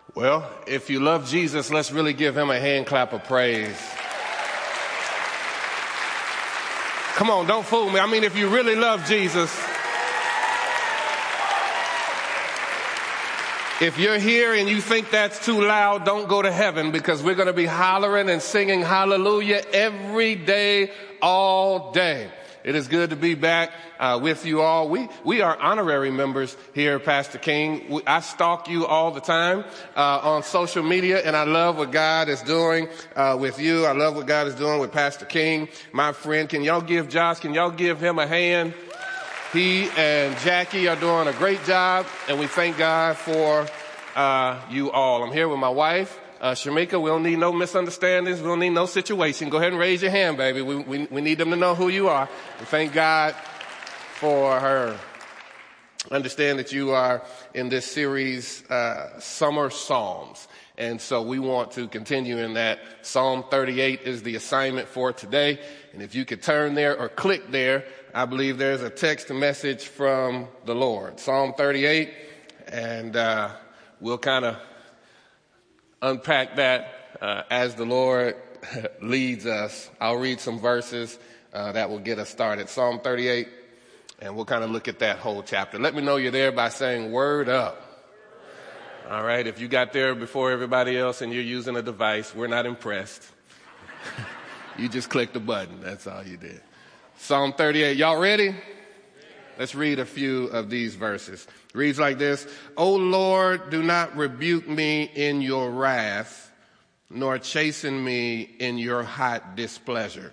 Well, if you love Jesus, let's really give him a hand clap of praise. Come on, don't fool me. I mean, if you really love Jesus, if you're here and you think that's too loud, don't go to heaven, because we're going to be hollering and singing hallelujah every day, all day. It is good to be back with you all. We are honorary members here, Pastor King. I stalk you all the time on social media, and I love what God is doing with you. I love what God is doing with Pastor King, my friend. Can y'all give him a hand? He and Jackie are doing a great job, and we thank God for you all. I'm here with my wife, Shamika. We don't need no misunderstandings. We don't need no situation. Go ahead and raise your hand, baby. We need them to know who you are. We thank God for her. Understand that you are in this series, Summer Psalms. And so we want to continue in that. Psalm 38 is the assignment for today. And if you could turn there or click there, I believe there's a text message from the Lord. Psalm 38. And we'll kind of unpack that as the Lord leads us. I'll read some verses that will get us started. Psalm 38, and we'll kind of look at that whole chapter. Let me know you're there by saying word up. All right, if you got there before everybody else and you're using a device, we're not impressed. You just clicked the button. That's all you did. Psalm 38. Y'all ready? Let's read a few of these verses. It reads like this. O Lord, do not rebuke me in your wrath, nor chasten me in your hot displeasure.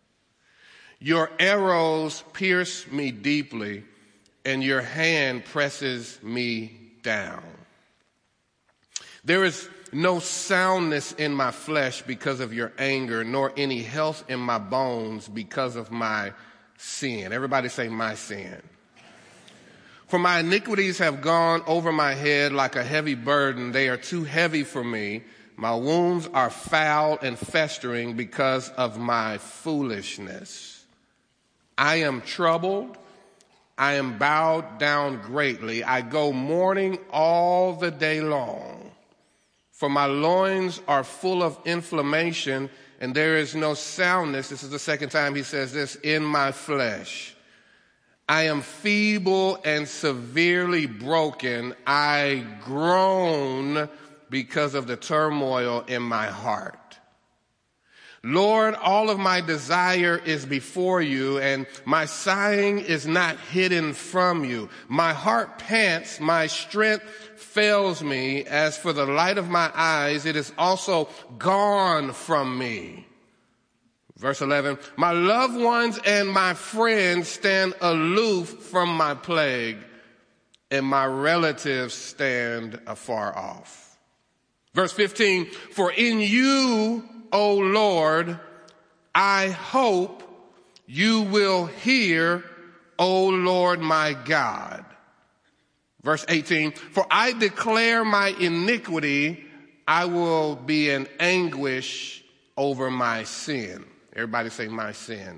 Your arrows pierce me deeply, and your hand presses me down. There is no soundness in my flesh because of your anger, nor any health in my bones because of my sin. Everybody say my sin. For my iniquities have gone over my head like a heavy burden. They are too heavy for me. My wounds are foul and festering because of my foolishness. I am troubled. I am bowed down greatly. I go mourning all the day long. For my loins are full of inflammation, and there is no soundness. This is the second time he says this, in my flesh. I am feeble and severely broken. I groan because of the turmoil in my heart. Lord, all of my desire is before you, and my sighing is not hidden from you. My heart pants, my strength fails me. As for the light of my eyes, it is also gone from me. Verse 11, my loved ones and my friends stand aloof from my plague, and my relatives stand afar off. Verse 15, for in you, O Lord, I hope you will hear, O Lord my God. Verse 18, for I declare my iniquity, I will be in anguish over my sin. Everybody say my sin.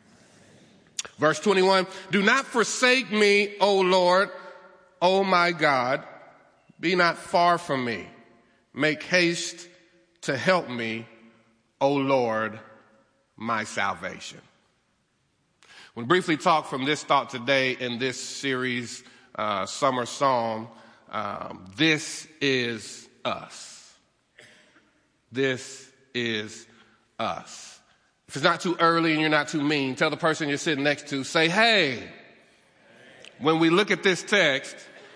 Verse 21, do not forsake me, O Lord, O my God. Be not far from me. Make haste to help me, O Lord, my salvation. We'll briefly talk from this thought today in this series, Summer Psalm. This is us. This is us. If it's not too early and you're not too mean, tell the person you're sitting next to, say, hey. When we look at this text,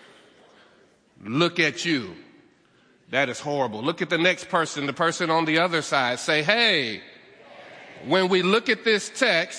look at you. That is horrible. Look at the next person, the person on the other side. Say, hey. When we look at this text,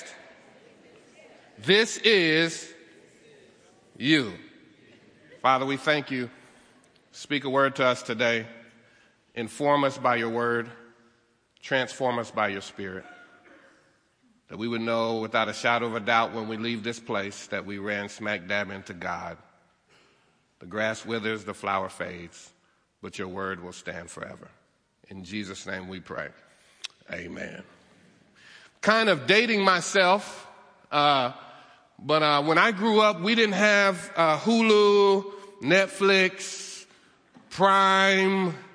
this is you. Father, we thank you. Speak a word to us today. Inform us by your word. Transform us by your spirit. That we would know without a shadow of a doubt when we leave this place that we ran smack dab into God. The grass withers, the flower fades, but your word will stand forever. In Jesus' name we pray. Amen. Kind of dating myself, but when I grew up, we didn't have Hulu, Netflix, Prime,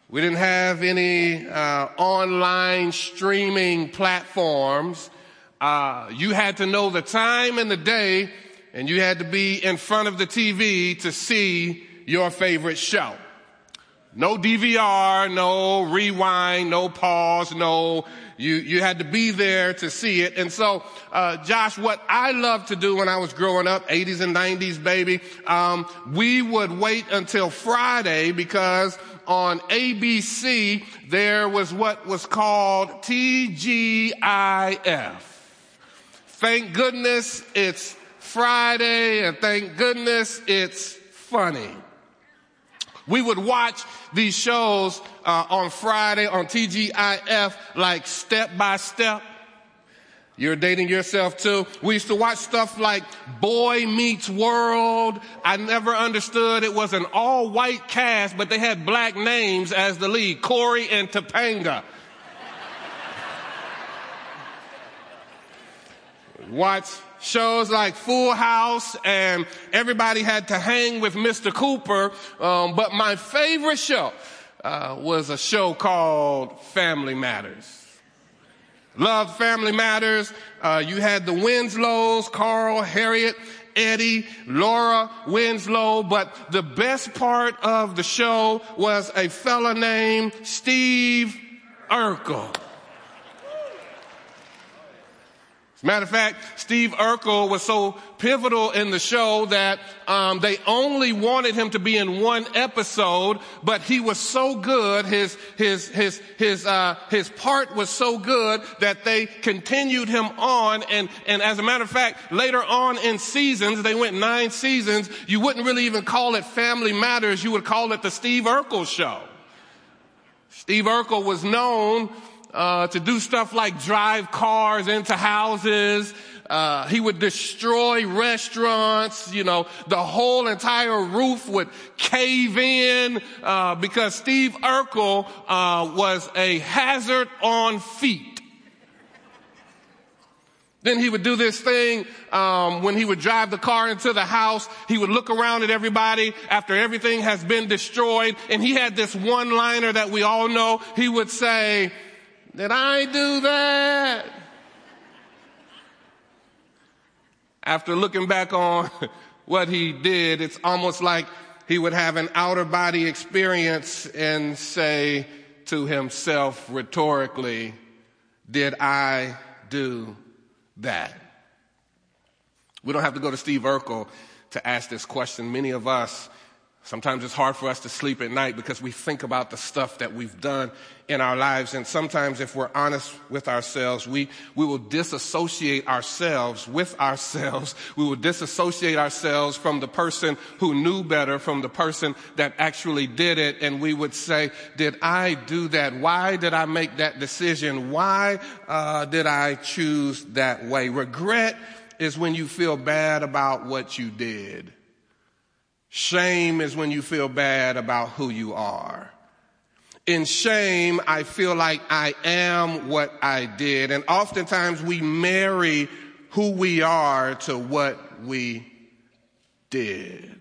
We didn't have any online streaming platforms. You had to know the time and the day, and you had to be in front of the TV to see your favorite show. No DVR, no rewind, no pause, you had to be there to see it. And so, Josh, what I loved to do when I was growing up, 80s and 90s, baby, we would wait until Friday because on ABC, there was what was called TGIF. Thank goodness it's Friday, and thank goodness it's funny. We would watch these shows on Friday on TGIF, like Step by Step. You're dating yourself too. We used to watch stuff like Boy Meets World. I never understood. It was an all-white cast, but they had black names as the lead, Corey and Topanga. Watch shows like Full House, and everybody had to hang with Mr. Cooper. But my favorite show was a show called Family Matters. Loved Family Matters. You had the Winslows, Carl, Harriet, Eddie, Laura Winslow. But the best part of the show was a fella named Steve Urkel. As a matter of fact, Steve Urkel was so pivotal in the show that they only wanted him to be in one episode, but he was so good, his part was so good that they continued him on. And as a matter of fact, later on in seasons, they went 9 seasons, you wouldn't really even call it Family Matters, you would call it the Steve Urkel Show. Steve Urkel was known to do stuff like drive cars into houses. He would destroy restaurants. You know, the whole entire roof would cave in because Steve Urkel was a hazard on feet. Then he would do this thing when he would drive the car into the house. He would look around at everybody after everything has been destroyed. And he had this one-liner that we all know. He would say, "Did I do that?" After looking back on what he did, it's almost like he would have an outer body experience and say to himself rhetorically, "Did I do that?" We don't have to go to Steve Urkel to ask this question. Many of us, sometimes it's hard for us to sleep at night because we think about the stuff that we've done in our lives. And sometimes if we're honest with ourselves, we will disassociate ourselves with ourselves. We will disassociate ourselves from the person who knew better, from the person that actually did it. And we would say, did I do that? Why did I make that decision? Why did I choose that way? Regret is when you feel bad about what you did. Shame is when you feel bad about who you are. In shame, I feel like I am what I did. And oftentimes we marry who we are to what we did.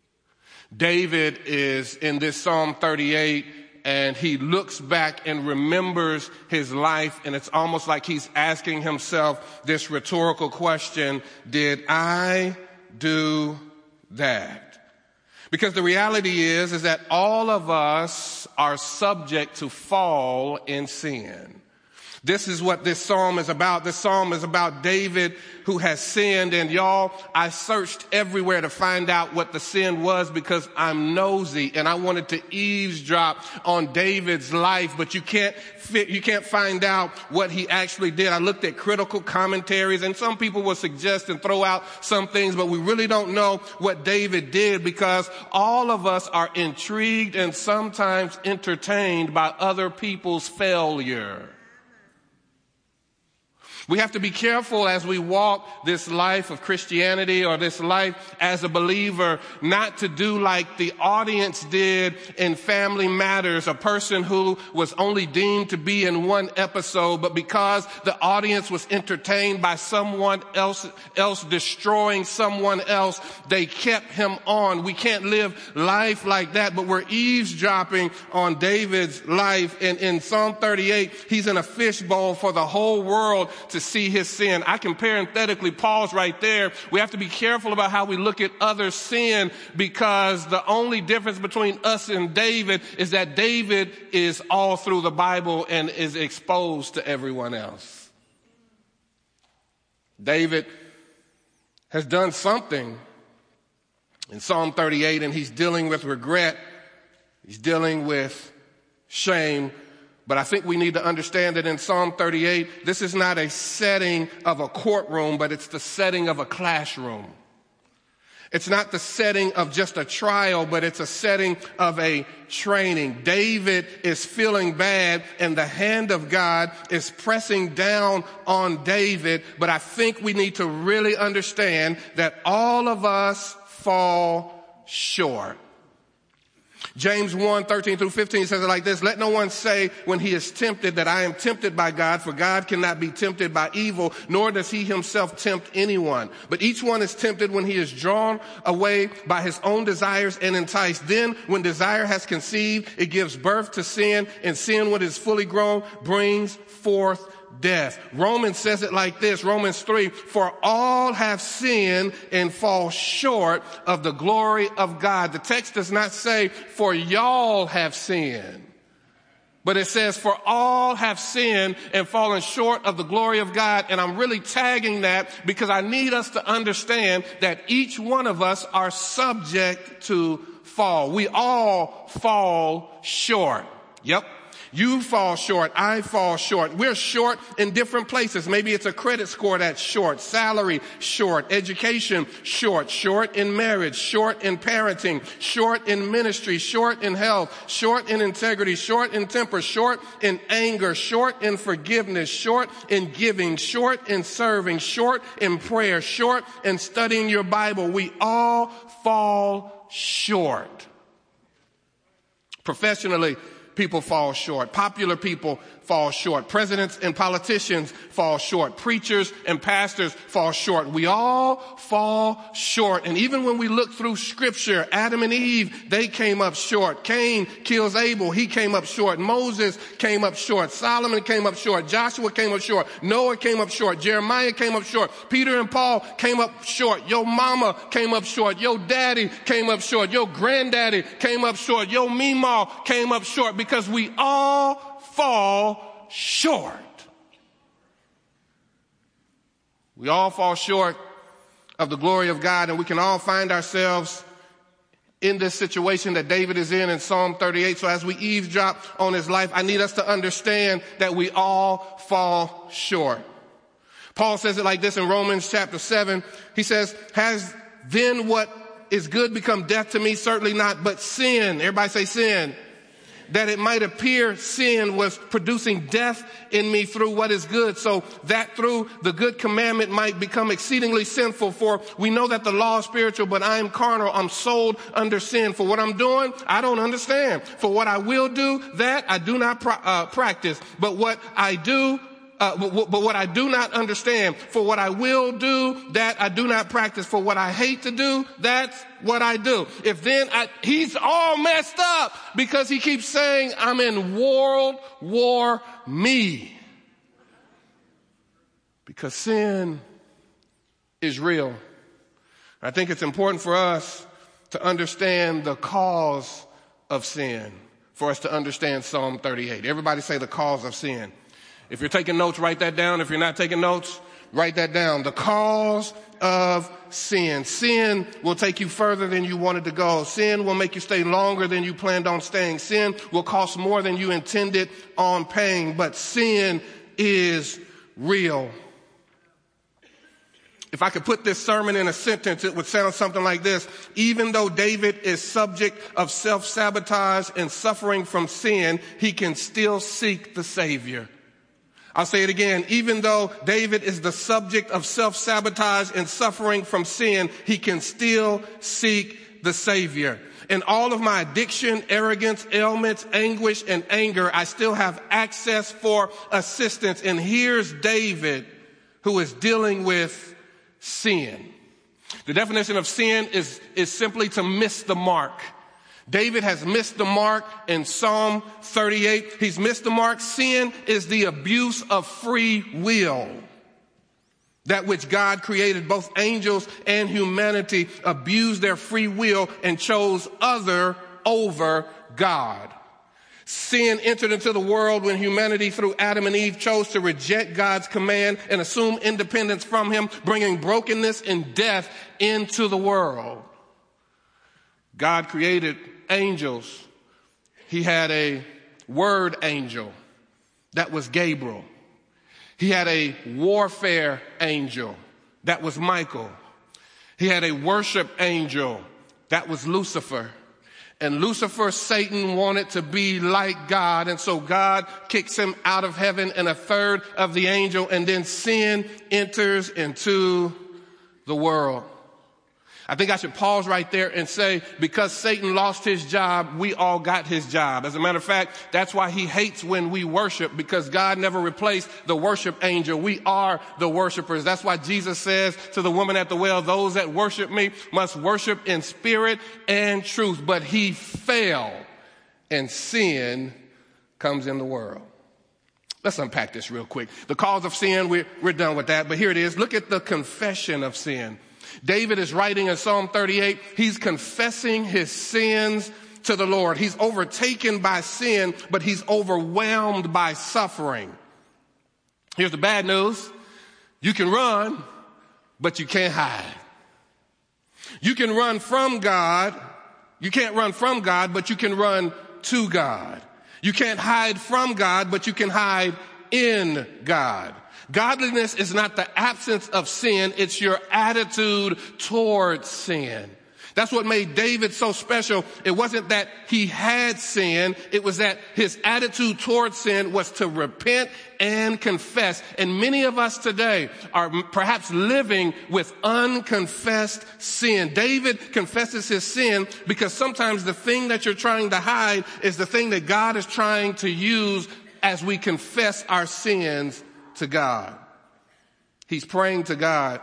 David is in this Psalm 38, and he looks back and remembers his life, and it's almost like he's asking himself this rhetorical question, did I do that? Because the reality is that all of us are subject to fall in sin. This is what this psalm is about. This psalm is about David who has sinned. And y'all, I searched everywhere to find out what the sin was because I'm nosy and I wanted to eavesdrop on David's life. But you can't find out what he actually did. I looked at critical commentaries, and some people will suggest and throw out some things, but we really don't know what David did because all of us are intrigued and sometimes entertained by other people's failure. We have to be careful as we walk this life of Christianity or this life as a believer not to do like the audience did in Family Matters, a person who was only deemed to be in one episode, but because the audience was entertained by someone else destroying someone else, they kept him on. We can't live life like that, but we're eavesdropping on David's life. And in Psalm 38, he's in a fishbowl for the whole world to see his sin. I can parenthetically pause right there. We have to be careful about how we look at others' sin, because the only difference between us and David is that David is all through the Bible and is exposed to everyone else. David has done something in Psalm 38, and he's dealing with regret. He's dealing with shame. But I think we need to understand that in Psalm 38, this is not a setting of a courtroom, but it's the setting of a classroom. It's not the setting of just a trial, but it's a setting of a training. David is feeling bad, and the hand of God is pressing down on David. But I think we need to really understand that all of us fall short. James 1:13-15 says it like this: let no one say when he is tempted that I am tempted by God, for God cannot be tempted by evil, nor does he himself tempt anyone. But each one is tempted when he is drawn away by his own desires and enticed. Then when desire has conceived, it gives birth to sin, and sin, when it is fully grown, brings forth death. Romans says it like this, Romans 3, for all have sinned and fall short of the glory of God. The text does not say, for y'all have sinned, but it says, for all have sinned and fallen short of the glory of God. And I'm really tagging that because I need us to understand that each one of us are subject to fall. We all fall short. Yep. You fall short. I fall short. We're short in different places. Maybe it's a credit score that's short, salary short, education short, short in marriage, short in parenting, short in ministry, short in health, short in integrity, short in temper, short in anger, short in forgiveness, short in giving, short in serving, short in prayer, short in studying your Bible. We all fall short. Professionally, people fall short. Popular people fall short. Presidents and politicians fall short. Preachers and pastors fall short. We all fall short. And even when we look through scripture, Adam and Eve, they came up short. Cain kills Abel. He came up short. Moses came up short. Solomon came up short. Joshua came up short. Noah came up short. Jeremiah came up short. Peter and Paul came up short. Your mama came up short. Your daddy came up short. Your granddaddy came up short. Your meemaw came up short, because we all fall short. We all fall short of the glory of God, and we can all find ourselves in this situation that David is in Psalm 38. So as we eavesdrop on his life, I need us to understand that we all fall short. Paul says it like this in Romans chapter 7. He says, has then what is good become death to me? Certainly not, but sin. Everybody say sin. That it might appear sin was producing death in me through what is good, so that through the good commandment might become exceedingly sinful. For we know that the law is spiritual, but I am carnal. I'm sold under sin. For what I'm doing, I don't understand. For what I will do, that I do not practice. But what I do not understand. For what I will do, that I do not practice. For what I hate to do, that's what I do. If then he's all messed up because he keeps saying, I'm in World War Me. Because sin is real. I think it's important for us to understand the cause of sin, for us to understand Psalm 38. Everybody say the cause of sin. If you're taking notes, write that down. If you're not taking notes, write that down. The cause of sin. Sin will take you further than you wanted to go. Sin will make you stay longer than you planned on staying. Sin will cost more than you intended on paying. But sin is real. If I could put this sermon in a sentence, it would sound something like this. Even though David is subject of self-sabotage and suffering from sin, he can still seek the Savior. I'll say it again. Even though David is the subject of self-sabotage and suffering from sin, he can still seek the Savior. In all of my addiction, arrogance, ailments, anguish, and anger, I still have access for assistance. And here's David, who is dealing with sin. The definition of sin is simply to miss the mark. David has missed the mark in Psalm 38. He's missed the mark. Sin is the abuse of free will. That which God created, both angels and humanity abused their free will and chose other over God. Sin entered into the world when humanity, through Adam and Eve, chose to reject God's command and assume independence from him, bringing brokenness and death into the world. God created angels. He had a word angel. That was Gabriel. He had a warfare angel. That was Michael. He had a worship angel. That was Lucifer. And Lucifer, Satan, wanted to be like God. And so God kicks him out of heaven and a third of the angel. And then sin enters into the world. I think I should pause right there and say, because Satan lost his job, we all got his job. As a matter of fact, that's why he hates when we worship, because God never replaced the worship angel. We are the worshipers. That's why Jesus says to the woman at the well, those that worship me must worship in spirit and truth. But he fell, and sin comes in the world. Let's unpack this real quick. The cause of sin, we're done with that. But here it is. Look at the confession of sin. David is writing in Psalm 38. He's confessing his sins to the Lord. He's overtaken by sin, but he's overwhelmed by suffering. Here's the bad news. You can run, but you can't hide. You can run from God. You can't run from God, but you can run to God. You can't hide from God, but you can hide in God. Godliness is not the absence of sin, it's your attitude towards sin. That's what made David so special. It wasn't that he had sin, it was that his attitude towards sin was to repent and confess. And many of us today are perhaps living with unconfessed sin. David confesses his sin because sometimes the thing that you're trying to hide is the thing that God is trying to use as we confess our sins to God. He's praying to God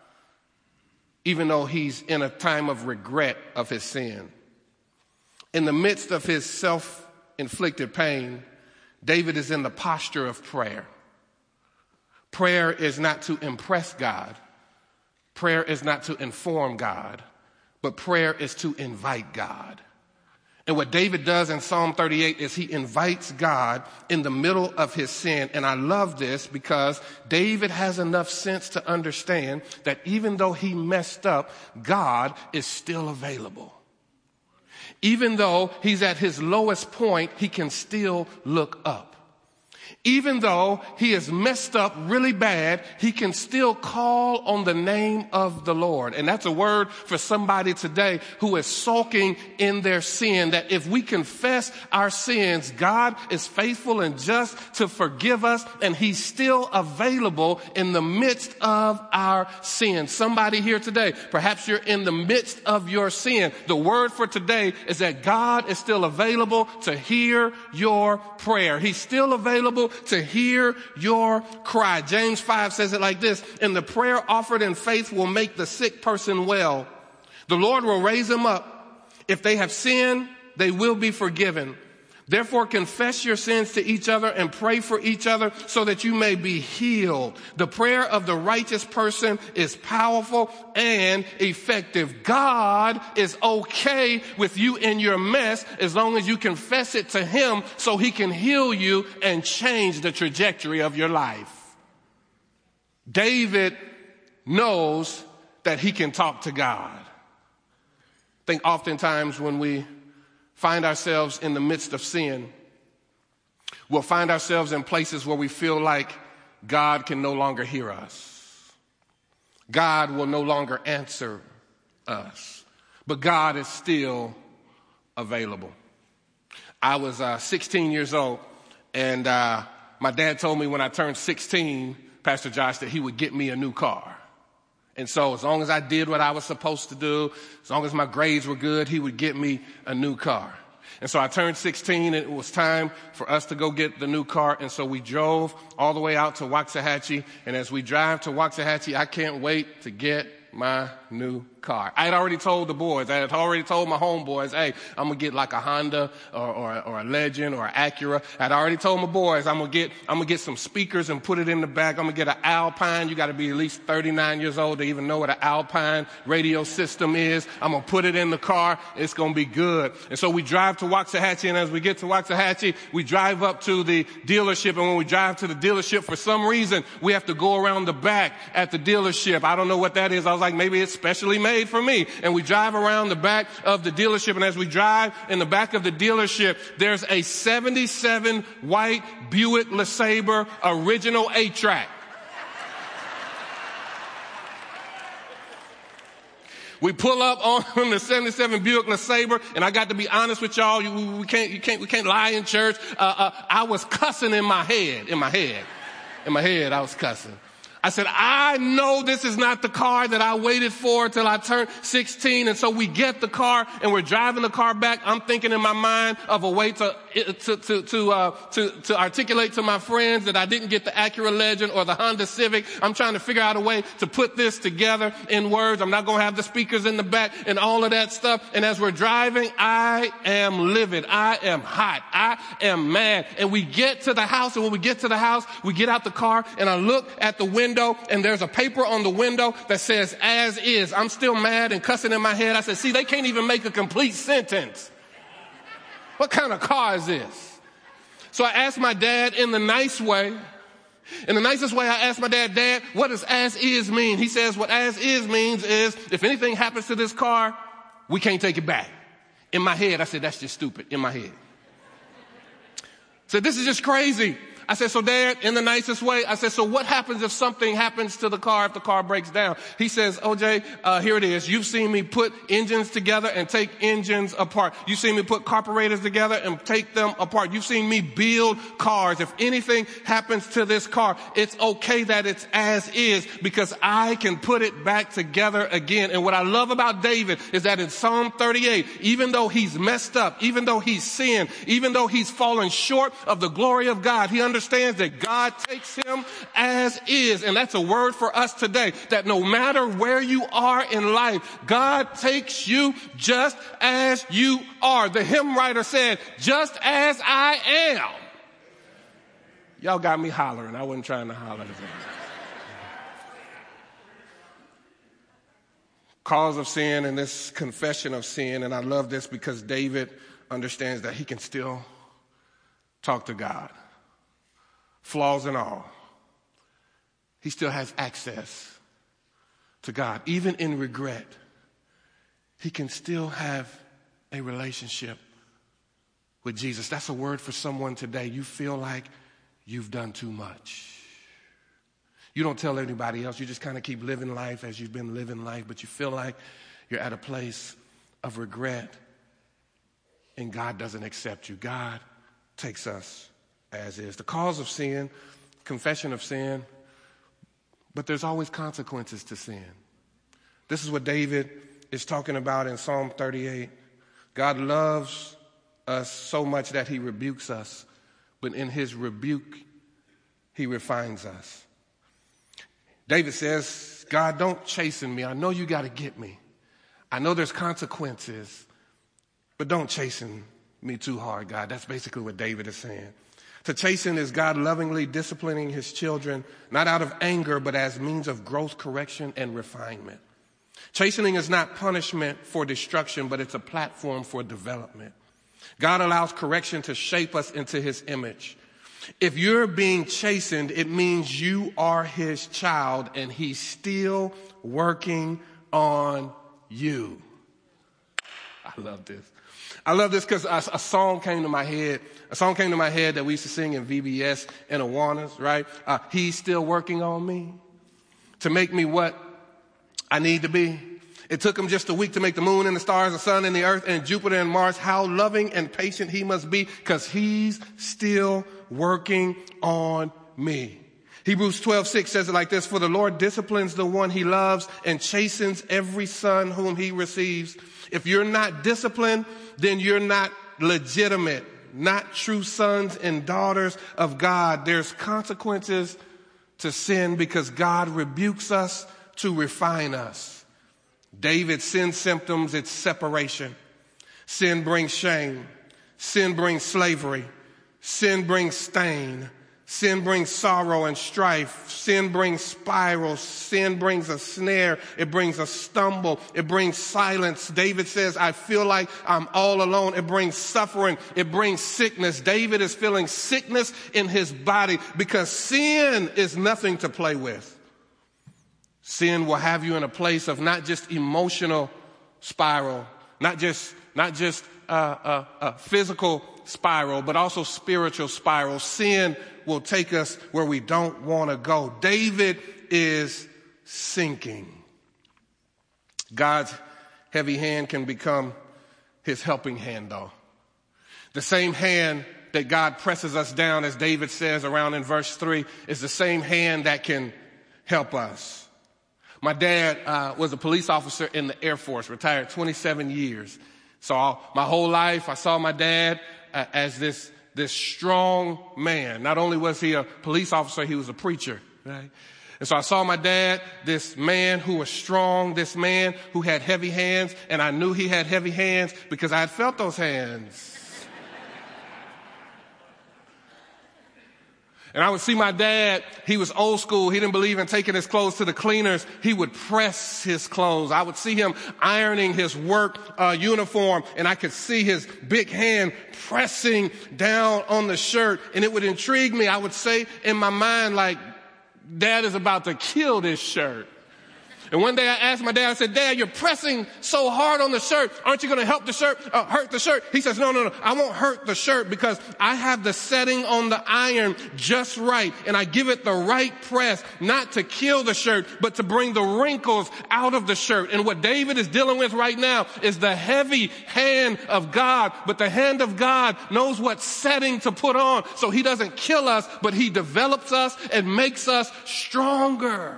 even though he's in a time of regret of his sin. In the midst of his self-inflicted pain, David is in the posture of prayer. Prayer is not to impress God. Prayer is not to inform God, but prayer is to invite God. And what David does in Psalm 38 is he invites God in the middle of his sin. And I love this because David has enough sense to understand that even though he messed up, God is still available. Even though he's at his lowest point, he can still look up. Even though he is messed up really bad, he can still call on the name of the Lord. And that's a word for somebody today who is sulking in their sin, that if we confess our sins, God is faithful and just to forgive us, and he's still available in the midst of our sin. Somebody here today, perhaps you're in the midst of your sin. The word for today is that God is still available to hear your prayer. He's still available to hear your cry. James 5 says it like this, and the prayer offered in faith will make the sick person well. The Lord will raise them up. If they have sinned, they will be forgiven. Therefore, confess your sins to each other and pray for each other so that you may be healed. The prayer of the righteous person is powerful and effective. God is okay with you in your mess as long as you confess it to him so he can heal you and change the trajectory of your life. David knows that he can talk to God. I think oftentimes when we find ourselves in the midst of sin, we'll find ourselves in places where we feel like God can no longer hear us. God will no longer answer us. But God is still available. I was 16 years old, and my dad told me when I turned 16, Pastor Josh, that he would get me a new car. And so as long as I did what I was supposed to do, as long as my grades were good, he would get me a new car. And so I turned 16 and it was time for us to go get the new car. And so we drove all the way out to Waxahachie. And as we drive to Waxahachie, I can't wait to get my new car. I had already told the boys, I had already told my homeboys, hey, I'm going to get like a Honda or a Legend or an Acura. I had already told my boys, I'm going to get some speakers and put it in the back. I'm going to get an Alpine. You got to be at least 39 years old to even know what an Alpine radio system is. I'm going to put it in the car. It's going to be good. And so we drive to Waxahachie, and as we get to Waxahachie, we drive up to the dealership. And when we drive to the dealership, for some reason, we have to go around the back at the dealership. I don't know what that is. I was like, maybe it's specially made for me. And we drive around the back of the dealership. And as we drive in the back of the dealership, there's a 77 white Buick LeSabre original 8-track. We pull up on the 77 Buick LeSabre, and I got to be honest with y'all. We can't lie in church. I was cussing in my head. In my head, I was cussing. I said, I know this is not the car that I waited for till I turned 16. And so we get the car and we're driving the car back. I'm thinking in my mind of a way to articulate to my friends that I didn't get the Acura Legend or the Honda Civic. I'm trying to figure out a way to put this together in words. I'm not going to have the speakers in the back and all of that stuff. And as we're driving, I am livid. I am hot. I am mad. And we get to the house. And when we get to the house, we get out the car and I look at the window. And there's a paper on the window that says, as is. I'm still mad and cussing in my head. I said, see, they can't even make a complete sentence. What kind of car is this? So I asked my dad in the nice way. In the nicest way, I asked my dad, Dad, what does as is mean? He says, what as is means is if anything happens to this car, we can't take it back. In my head, I said, that's just stupid. In my head. I said, this is just crazy. I said, so Dad, in the nicest way, I said, so what happens if something happens to the car, if the car breaks down? He says, OJ, here it is. You've seen me put engines together and take engines apart. You've seen me put carburetors together and take them apart. You've seen me build cars. If anything happens to this car, it's okay that it's as is because I can put it back together again. And what I love about David is that in Psalm 38, even though he's messed up, even though he's sinned, even though he's fallen short of the glory of God, he understands that God takes him as is. And that's a word for us today, that no matter where you are in life, God takes you just as you are. The hymn writer said, just as I am. Y'all got me hollering. I wasn't trying to holler. Cause of sin and this confession of sin. And I love this because David understands that he can still talk to God. Flaws and all. He still has access to God. Even in regret, he can still have a relationship with Jesus. That's a word for someone today. You feel like you've done too much. You don't tell anybody else. You just kind of keep living life as you've been living life, but you feel like you're at a place of regret and God doesn't accept you. God takes us as is. The cause of sin, confession of sin, but there's always consequences to sin. This is what David is talking about in Psalm 38. God loves us so much that he rebukes us, but in his rebuke, he refines us. David says, God, don't chasten me. I know you got to get me. I know there's consequences, but don't chasten me too hard, God. That's basically what David is saying. To chasten is God lovingly disciplining his children, not out of anger, but as means of growth, correction, and refinement. Chastening is not punishment for destruction, but it's a platform for development. God allows correction to shape us into his image. If you're being chastened, it means you are his child and he's still working on you. I love this. I love this because a song came to my head. A song came to my head that we used to sing in VBS and Awanas, right? He's still working on me to make me what I need to be. It took him just a week to make the moon and the stars, the sun and the earth and Jupiter and Mars. How loving and patient he must be, because he's still working on me. Hebrews 12:6 says it like this: for the Lord disciplines the one he loves and chastens every son whom he receives. If you're not disciplined, then you're not legitimate, not true sons and daughters of God. There's consequences to sin because God rebukes us to refine us. David's sin symptoms, it's separation. Sin brings shame. Sin brings slavery. Sin brings stain. Sin brings sorrow and strife. Sin brings spirals. Sin brings a snare. It brings a stumble. It brings silence. David says, I feel like I'm all alone. It brings suffering. It brings sickness. David is feeling sickness in his body because sin is nothing to play with. Sin will have you in a place of not just emotional spiral, not just physical spiral, but also spiritual spiral. Sin will take us where we don't want to go. David is sinking. God's heavy hand can become his helping hand, though. The same hand that God presses us down, as David says around in verse 3, is the same hand that can help us. My dad was a police officer in the Air Force, retired 27 years. So my whole life, I saw my dad as this strong man. Not only was he a police officer, he was a preacher, right? And so I saw my dad, this man who was strong, this man who had heavy hands, and I knew he had heavy hands because I had felt those hands. And I would see my dad, he was old school. He didn't believe in taking his clothes to the cleaners. He would press his clothes. I would see him ironing his work uniform, and I could see his big hand pressing down on the shirt, and it would intrigue me. I would say in my mind, like, Dad is about to kill this shirt. And one day I asked my dad, I said, Dad, you're pressing so hard on the shirt. Aren't you going to help the shirt, hurt the shirt? He says, no, I won't hurt the shirt because I have the setting on the iron just right. And I give it the right press, not to kill the shirt, but to bring the wrinkles out of the shirt. And what David is dealing with right now is the heavy hand of God. But the hand of God knows what setting to put on. So he doesn't kill us, but he develops us and makes us stronger.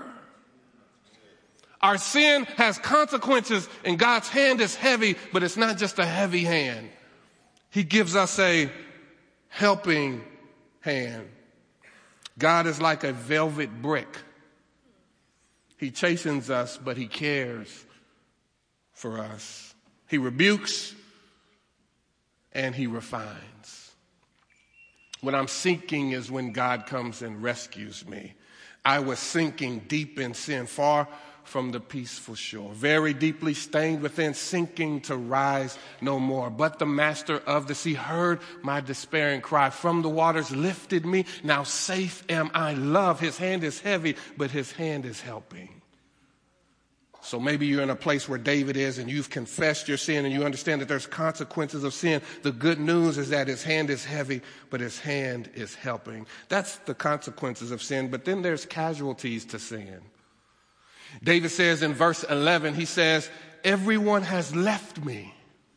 Our sin has consequences, and God's hand is heavy, but it's not just a heavy hand. He gives us a helping hand. God is like a velvet brick. He chastens us, but he cares for us. He rebukes and he refines. When I'm sinking is when God comes and rescues me. I was sinking deep in sin, far from the peaceful shore, very deeply stained within, sinking to rise no more. But the master of the sea heard my despairing cry. From the waters lifted me. Now safe am I. Love, his hand is heavy, but his hand is helping. So maybe you're in a place where David is and you've confessed your sin and you understand that there's consequences of sin. The good news is that his hand is heavy, but his hand is helping. That's the consequences of sin. But then there's casualties to sin. David says in verse 11, he says, everyone has left me.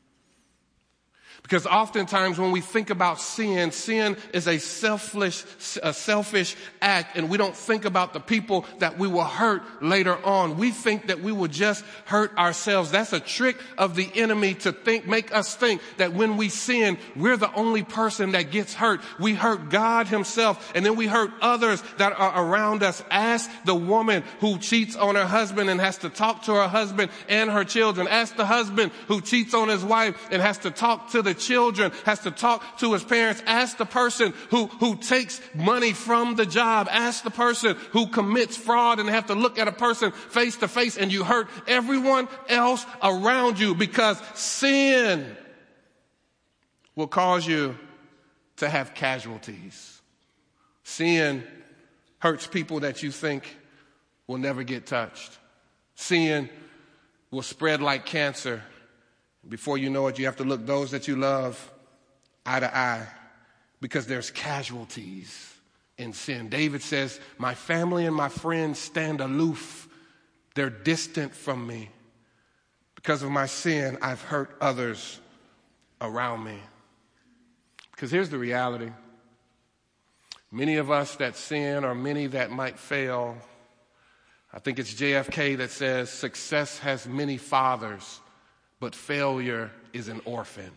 Because oftentimes when we think about sin, sin is a selfish act, and we don't think about the people that we will hurt later on. We think that we will just hurt ourselves. That's a trick of the enemy to make us think that when we sin, we're the only person that gets hurt. We hurt God himself, and then we hurt others that are around us. Ask the woman who cheats on her husband and has to talk to her husband and her children. Ask the husband who cheats on his wife and has to talk to the children, has to talk to his parents. Ask the person who takes money from the job. Ask the person who commits fraud and have to look at a person face to face, and you hurt everyone else around you because sin will cause you to have casualties. Sin hurts people that you think will never get touched. Sin will spread like cancer. Before you know it, you have to look those that you love eye to eye because there's casualties in sin. David says, my family and my friends stand aloof. They're distant from me. Because of my sin, I've hurt others around me. Because here's the reality. Many of us that sin, or many that might fail, I think it's JFK that says, success has many fathers, but failure is an orphan.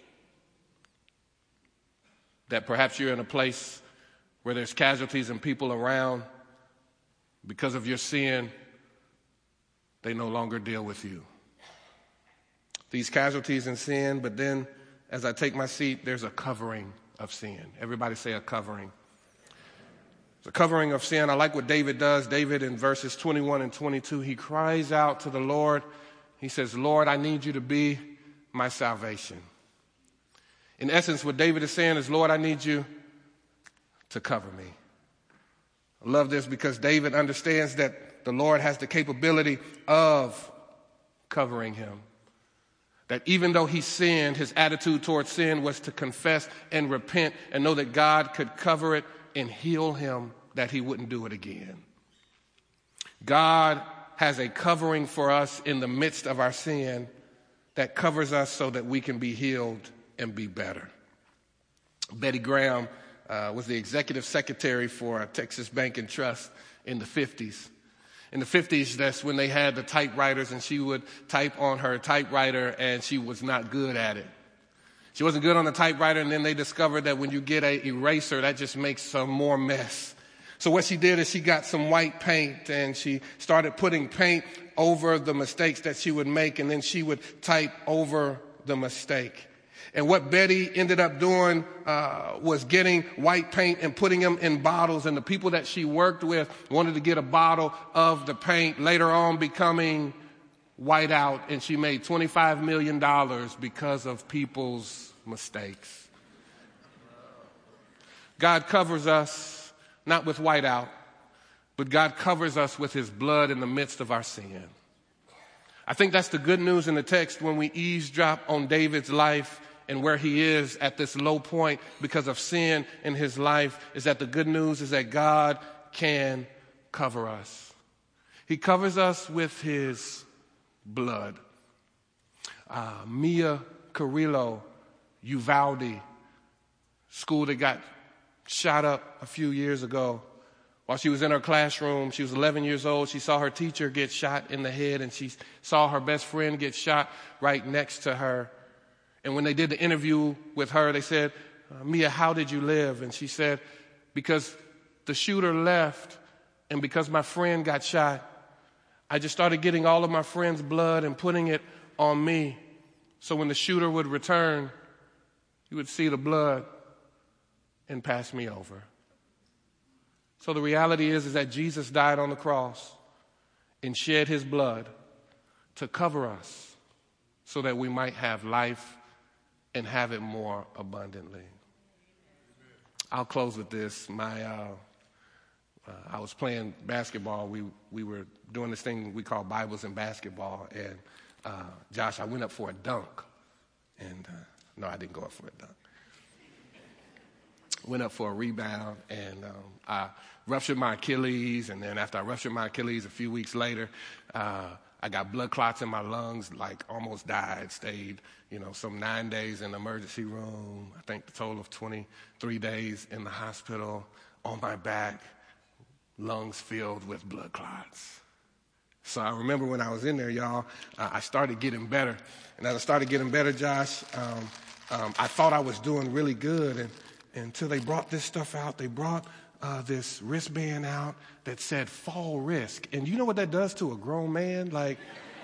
That perhaps you're in a place where there's casualties and people around. Because of your sin, they no longer deal with you. These casualties in sin, but then as I take my seat, there's a covering of sin. Everybody say a covering. The covering of sin. I like what David does. David in verses 21 and 22, he cries out to the Lord. He says, Lord, I need you to be my salvation. In essence, what David is saying is, Lord, I need you to cover me. I love this because David understands that the Lord has the capability of covering him. That even though he sinned, his attitude towards sin was to confess and repent and know that God could cover it and heal him, that he wouldn't do it again. God has a covering for us in the midst of our sin that covers us so that we can be healed and be better. Betty Graham was the executive secretary for Texas Bank and Trust in the 50s. In the 50s, that's when they had the typewriters, and she would type on her typewriter, and she was not good at it. She wasn't good on the typewriter, and then they discovered that when you get an eraser, that just makes some more mess. So what she did is she got some white paint, and she started putting paint over the mistakes that she would make, and then she would type over the mistake. And what Betty ended up doing was getting white paint and putting them in bottles, and the people that she worked with wanted to get a bottle of the paint, later on becoming white out, and she made $25 million because of people's mistakes. God covers us not with white out, but God covers us with his blood in the midst of our sin. I think that's the good news in the text when we eavesdrop on David's life and where he is at this low point because of sin in his life, is that the good news is that God can cover us. He covers us with his blood. Mia Carrillo, Uvalde, school that got shot up a few years ago. While she was in her classroom, she was 11 years old. She saw her teacher get shot in the head, and she saw her best friend get shot right next to her. And when they did the interview with her, they said, Mia, how did you live? And she said, because the shooter left and because my friend got shot, I just started getting all of my friend's blood and putting it on me. So when the shooter would return, he would see the blood and pass me over. So the reality is that Jesus died on the cross and shed his blood to cover us so that we might have life and have it more abundantly. I'll close with this. I was playing basketball. We were doing this thing we call Bibles in basketball. And Josh, I went up for a dunk. And no, I didn't go up for a dunk. Went up for a rebound, and I ruptured my Achilles. And then after I ruptured my Achilles, a few weeks later, I got blood clots in my lungs, like almost died, stayed, some 9 days in the emergency room. I think the total of 23 days in the hospital, on my back, lungs filled with blood clots. So I remember when I was in there, y'all, I started getting better. And as I started getting better, Josh, I thought I was doing really good. And until they brought this stuff out, they brought this wristband out that said fall risk. And you know what that does to a grown man? Like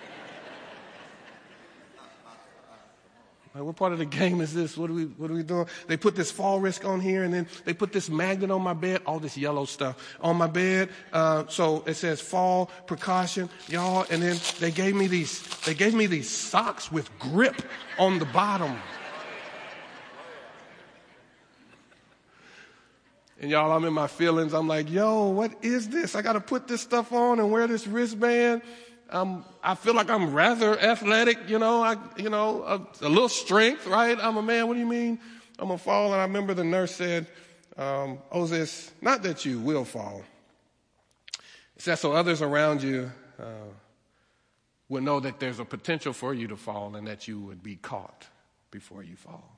what part of the game is this? What are we doing? They put this fall risk on here, and then they put this magnet on my bed, all this yellow stuff on my bed. So it says fall precaution, y'all. And then they gave me these socks with grip on the bottom. And y'all, I'm in my feelings. I'm like, yo, what is this? I got to put this stuff on and wear this wristband. I feel like I'm rather athletic, a little strength, right? I'm a man. What do you mean I'm going to fall? And I remember the nurse said, Osis, not that you will fall. It said so others around you will know that there's a potential for you to fall and that you would be caught before you fall.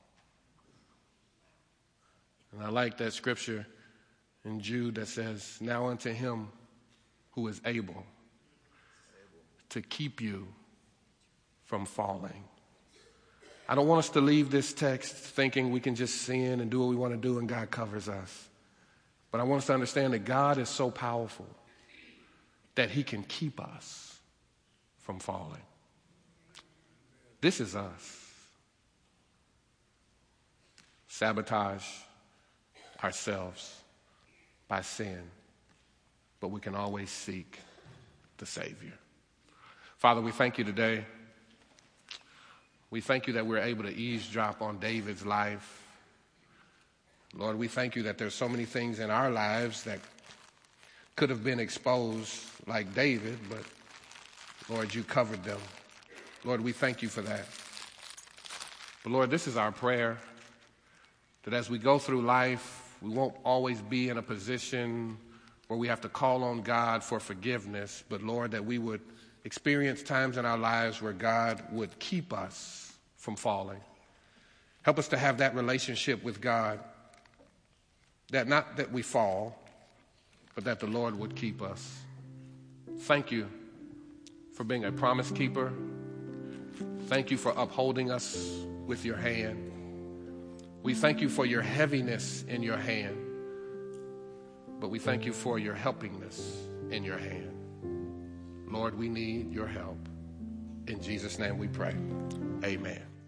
And I like that scripture in Jude that says, now unto him who is able to keep you from falling. I don't want us to leave this text thinking we can just sin and do what we want to do and God covers us. But I want us to understand that God is so powerful that he can keep us from falling. This is us. Sabotage ourselves by sin, but we can always seek the Savior. Father, we thank you today. We thank you that we're able to eavesdrop on David's life. Lord, we thank you that there's so many things in our lives that could have been exposed like David, but Lord, you covered them. Lord, we thank you for that. But Lord, this is our prayer, that as we go through life, we won't always be in a position where we have to call on God for forgiveness, but Lord, that we would experience times in our lives where God would keep us from falling. Help us to have that relationship with God, that not that we fall, but that the Lord would keep us. Thank you for being a promise keeper. Thank you for upholding us with your hand. We thank you for your heaviness in your hand, but we thank you for your helpingness in your hand. Lord, we need your help. In Jesus' name we pray. Amen.